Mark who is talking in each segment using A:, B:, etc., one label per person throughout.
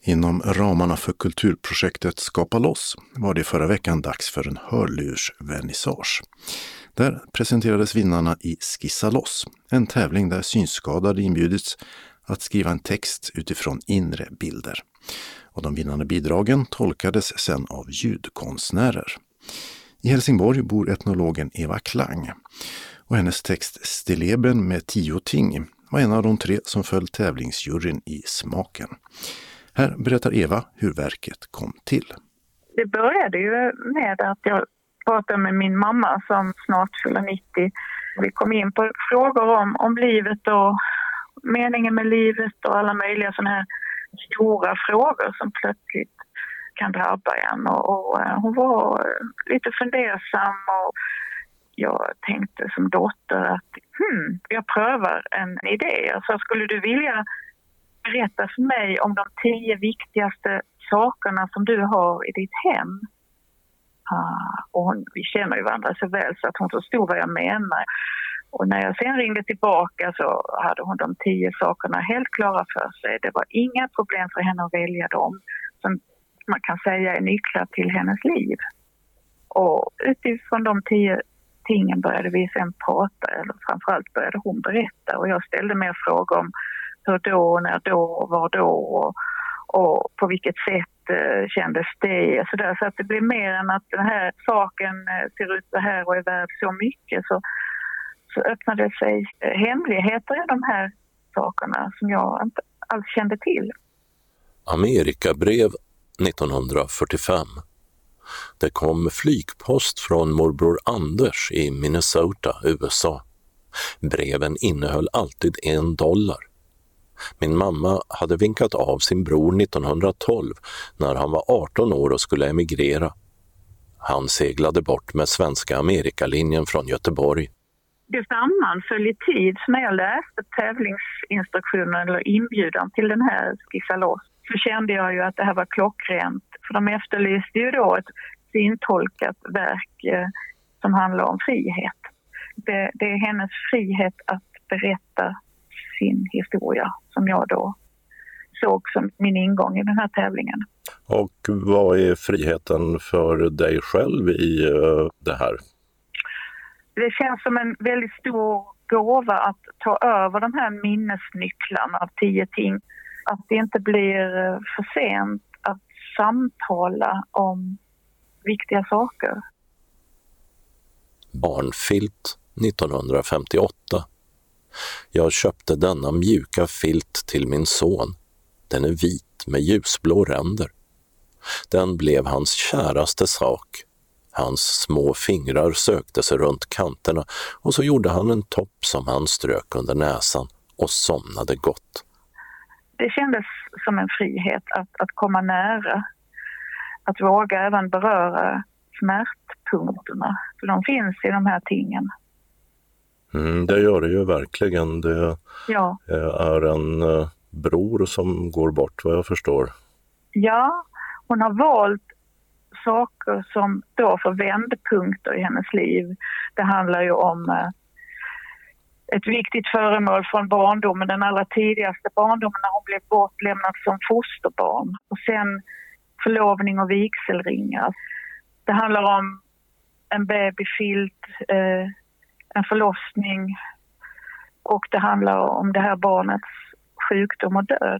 A: Inom ramarna för kulturprojektet Skapa loss var det förra veckan dags för en hörlursvernissage. Där presenterades vinnarna i Skissa loss, en tävling där synskadade inbjudits att skriva en text utifrån inre bilder. Och de vinnande bidragen tolkades sedan av ljudkonstnärer. I Helsingborg bor etnologen Eva Klang och hennes text Stilleben med 10 ting var en av de 3 som föll tävlingsjuryn i smaken. Här berättar Eva hur verket kom till.
B: Det började ju med att jag pratade med min mamma som snart fyller 90. Vi kom in på frågor om livet och meningen med livet och alla möjliga sådana här stora frågor som plötsligt kan drabba en. Och hon var lite fundersam och jag tänkte som dotter att jag prövar en idé. Alltså, skulle du vilja berätta för mig om de 10 viktigaste sakerna som du har i ditt hem? Och vi känner ju varandra så väl så att hon förstod vad jag menar. Och när jag sen ringde tillbaka så hade hon de 10 sakerna helt klara för sig. Det var inga problem för henne att välja dem som man kan säga är nycklar till hennes liv. Och utifrån de 10 tingen började vi sen prata, eller framförallt började hon berätta. Och jag ställde mer frågor om hur då, när då, var då och på vilket sätt kändes det. Så att det blev mer än att den här saken ser ut så här och är värd så mycket. Så öppnade sig hemligheter i de här sakerna som jag inte alls kände till.
C: Amerikabrev 1945. Det kom flygpost från morbror Anders i Minnesota, USA. Breven innehöll alltid $1. Min mamma hade vinkat av sin bror 1912 när han var 18 år och skulle emigrera. Han seglade bort med svenska Amerikalinjen från Göteborg.
B: Det sammanföll i tid, så när jag läste tävlingsinstruktionen eller inbjudan till den här Skissa loss så kände jag ju att det här var klockrent. För de efterlyste ju då ett syntolkat verk som handlar om frihet. Det är hennes frihet att berätta sin historia som jag då såg som min ingång i den här tävlingen.
C: Och vad är friheten för dig själv i det här?
B: Det känns som en väldigt stor gåva att ta över de här minnesnycklarna av 10 ting. Att det inte blir för sent att samtala om viktiga saker.
C: Barnfilt 1958. Jag köpte denna mjuka filt till min son. Den är vit med ljusblå ränder. Den blev hans käraste sak. Hans små fingrar sökte sig runt kanterna och så gjorde han en topp som han strök under näsan och somnade gott.
B: Det kändes som en frihet att komma nära. Att våga även beröra smärtpunkterna. För de finns i de här tingen.
C: Det gör det ju verkligen. Det är en bror som går bort, vad jag förstår.
B: Ja, hon har valt saker som då för vändpunkter i hennes liv. Det handlar ju om ett viktigt föremål från barndomen, den allra tidigaste barndomen när hon blev bortlämnad som fosterbarn. Och sen förlovning och vigselringar. Det handlar om en babyfilt, en förlossning och det handlar om det här barnets sjukdom och död.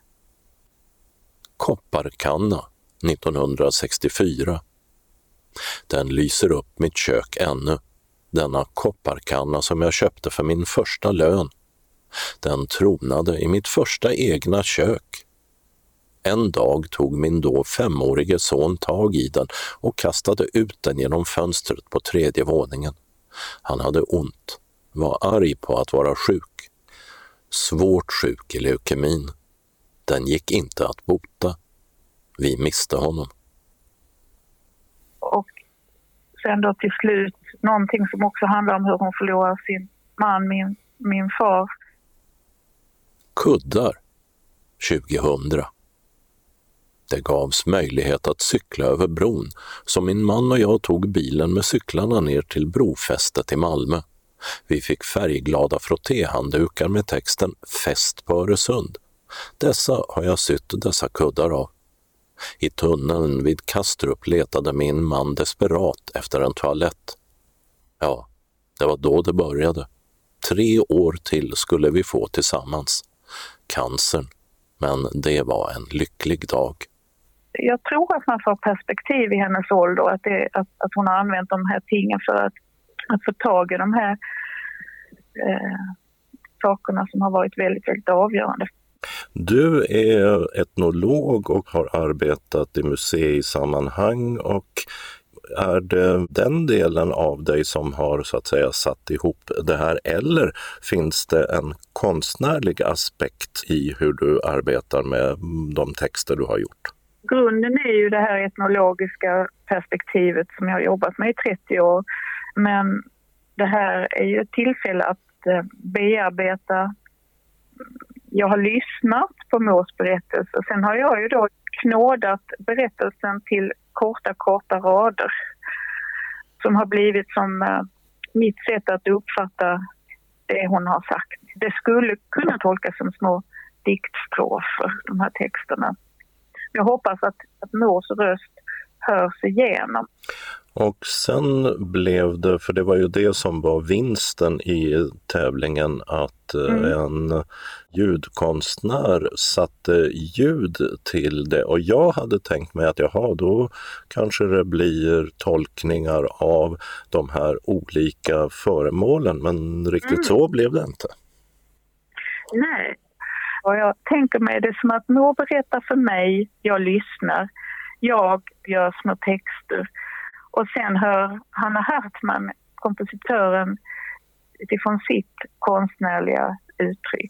C: Kopparkanna 1964. Den lyser upp mitt kök ännu. Denna kopparkanna som jag köpte för min första lön. Den tronade i mitt första egna kök. En dag tog min då 5-årige son tag i den och kastade ut den genom fönstret på 3:e våningen. Han hade ont, var arg på att vara sjuk. Svårt sjuk i leukemin. Den gick inte att bota. Vi miste honom.
B: Och sen då till slut någonting som också handlar om hur hon förlorar sin man, min far.
C: Kuddar 2000. Det gavs möjlighet att cykla över bron, så min man och jag tog bilen med cyklarna ner till brofästet i Malmö. Vi fick färgglada frottéhanddukar med texten Fest på Öresund. Dessa har jag sytt dessa kuddar av. I tunneln vid Kastrup letade min man desperat efter en toalett. Ja, det var då det började. 3 år till skulle vi få tillsammans. Cancern, men det var en lycklig dag.
B: Jag tror att man får perspektiv i hennes ålder, att hon har använt de här tingen för att få tag i de här sakerna som har varit väldigt, väldigt avgörande.
C: Du är etnolog och har arbetat i museisammanhang, och är det den delen av dig som har så att säga satt ihop det här, eller finns det en konstnärlig aspekt i hur du arbetar med de texter du har gjort?
B: Grunden är ju det här etnologiska perspektivet som jag har jobbat med i 30 år, men det här är ju ett tillfälle att bearbeta. Jag har lyssnat på Mors berättelse. Sen har jag ju då knådat berättelsen till korta rader som har blivit som mitt sätt att uppfatta det hon har sagt. Det skulle kunna tolkas som små diktstrofer, de här texterna. Jag hoppas att Mors röst hörs igenom.
C: Och sen blev det, för det var ju det som var vinsten i tävlingen, att en ljudkonstnär satte ljud till det. Och jag hade tänkt mig att då kanske det blir tolkningar av de här olika föremålen, men riktigt så blev det inte.
B: Nej, och jag tänker mig det som att Mor berättar för mig, jag lyssnar, jag gör små texter. Och sen hör Hanna Hartman, kompositören, utifrån sitt konstnärliga uttryck.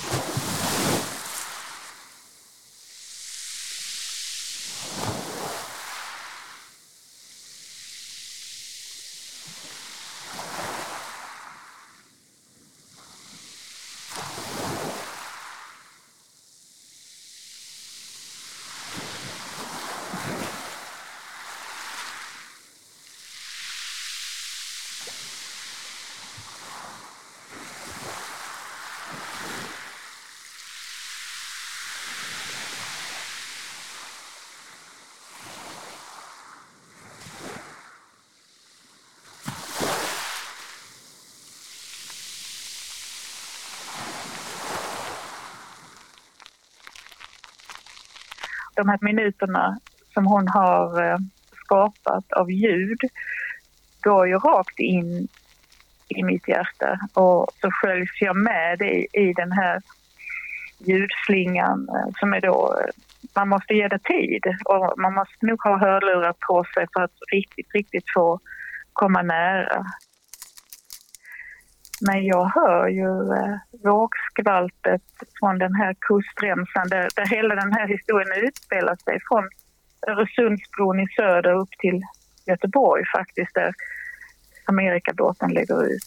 B: De här minuterna som hon har skapat av ljud går ju rakt in i mitt hjärta, och så sköljs jag med i den här ljudslingan som är då, man måste ge det tid och man måste nog ha hörlurar på sig för att riktigt få komma nära. Men jag hör ju vågskvalpet från den här kustremsan där hela den här historien utspelar sig, från Öresundsbron i söder upp till Göteborg faktiskt, där Amerikabåten lägger ut.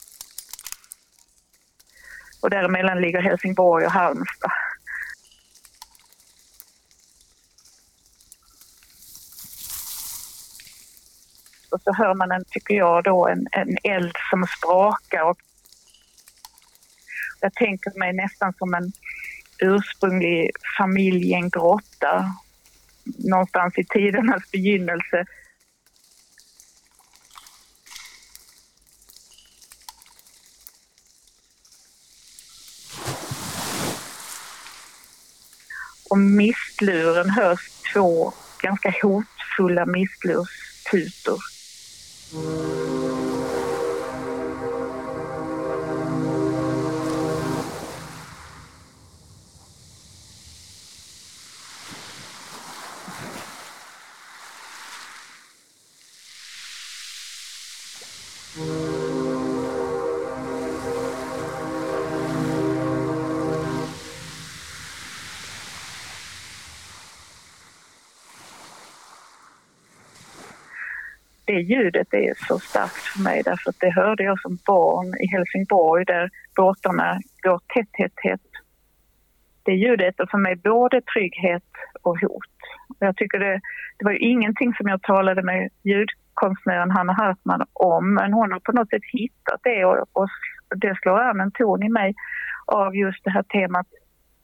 B: Och däremellan ligger Helsingborg och Halmstad. Och så hör man tycker jag då, en eld som sprakar. Och jag tänker mig nästan som en ursprunglig familj i en grotta någonstans i tidernas begynnelse. Och mistluren hörs 2 ganska hotfulla mistlurstutor. Det ljudet är så starkt för mig, därför att det hörde jag som barn i Helsingborg där båtarna går tätt. Det ljudet är för mig både trygghet och hot. Jag tycker det var ju ingenting som jag talade med ljudkonstnären Hanna Hartman om, men hon har på något sätt hittat det, och det slår an en ton i mig av just det här temat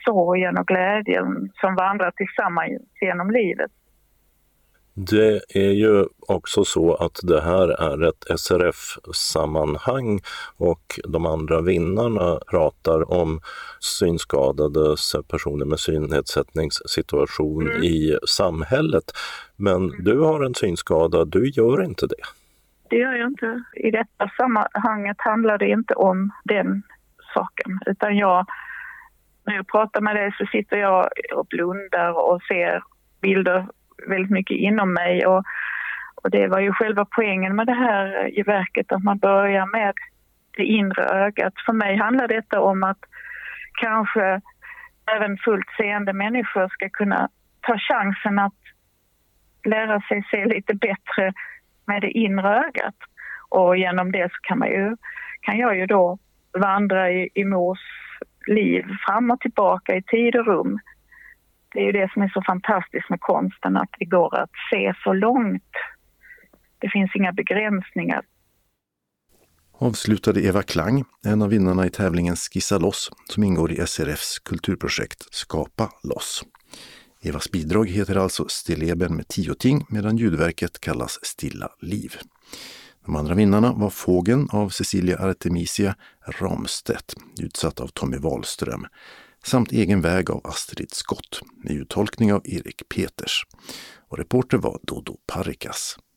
B: sorgen och glädjen som vandrar tillsammans genom livet.
C: Det är ju också så att det här är ett SRF-sammanhang och de andra vinnarna pratar om synskadades, personer med synnedsättningssituation i samhället. Men du har en synskada, du gör inte det.
B: Det gör jag inte. I detta sammanhanget handlar det inte om den saken, utan när jag pratar med dig så sitter jag och blundar och ser bilder väldigt mycket inom mig och det var ju själva poängen med det här i verket, att man börjar med det inre ögat. För mig handlar detta om att kanske även fullt seende människor ska kunna ta chansen att lära sig se lite bättre med det inre ögat, och genom det så kan jag ju då vandra i mors liv fram och tillbaka i tid och rum. Det är ju det som är så fantastiskt med konsten, att det går att se så långt. Det finns inga begränsningar.
A: Avslutade Eva Klang, en av vinnarna i tävlingen Skissa loss, som ingår i SRFs kulturprojekt Skapa loss. Evas bidrag heter alltså Stilleben med 10 ting, medan ljudverket kallas Stilla liv. De andra vinnarna var Fågeln av Cecilia Artemisia Ramstedt, utsatt av Tommy Wahlström, samt Egen väg av Astrid Skott, med uttolkning av Erik Peters. Och reporter var Dodo Parikas.